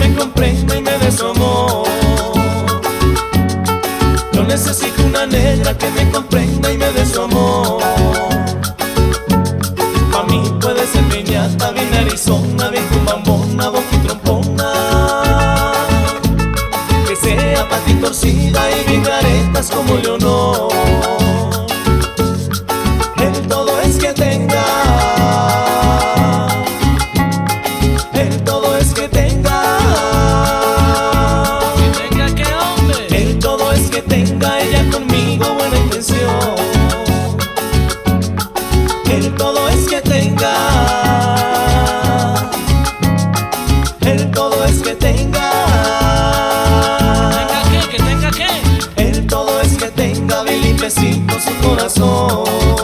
me comprenda y me dé su amor. Yo necesito una negra que me comprenda y me dé su amor. Pa' mí puede ser piñata, bien arizona, bien cumbambona, boquitrompona, que sea pati torcida y bien caretas como Leonor. El todo es que tenga, el todo es que tenga. ¿Que tenga qué, hombre? El todo es que tenga ella conmigo buena intención. El todo es que tenga, el todo es que tenga. ¿Que tenga qué? El todo es que tenga bien limpiecito su corazón.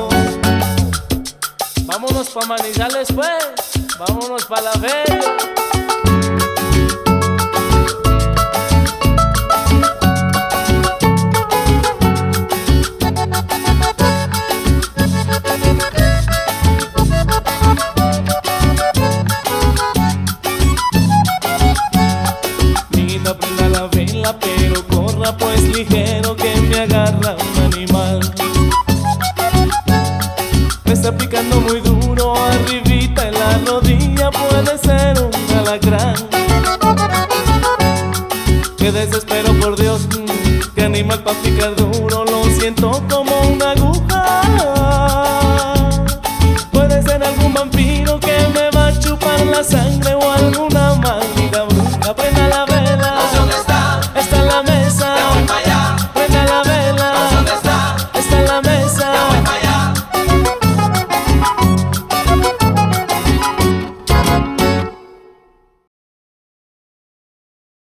Vámonos pa' Manizales pues, vámonos pa' la feria. Linda, prenda la vela, pero corra pues ligero que me agarra un animal. Me está picando muy duro, arribita en la rodilla, puede ser un alacrán. Qué desespero, por Dios, qué animal pa' picar duro, lo siento como una aguja